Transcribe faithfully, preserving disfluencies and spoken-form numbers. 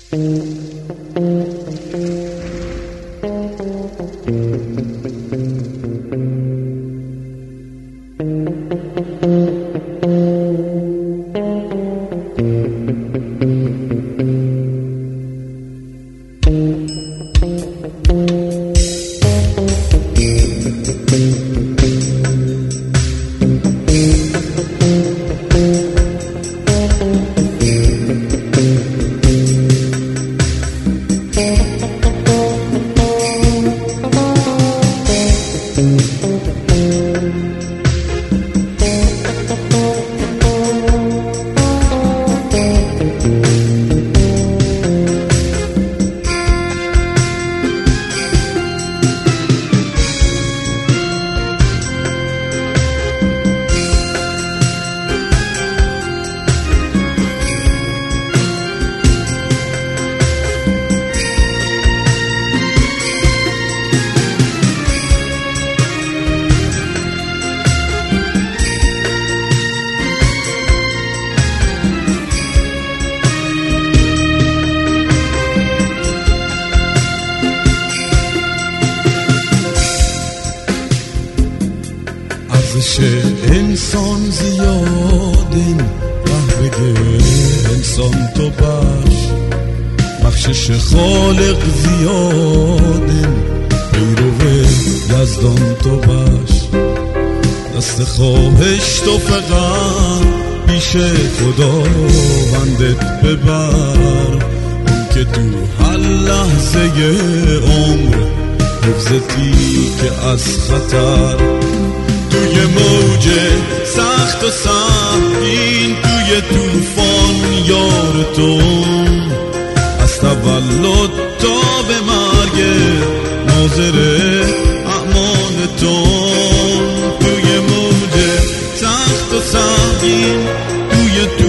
ارزش انسان زیادن بهره انسان تو باش، بخشش خالق زیادن پیرو یزدان تو باش. دست خواهش تو فقط پیش خدا بندت ببر، اون که تو هر لحظه عمر حفظتی که از خطر، توی موج سخت و سنگین توی طوفان یار تو، از تولد تا به مرگ ناظر اعمال تو. توی موج سخت و سنگین توی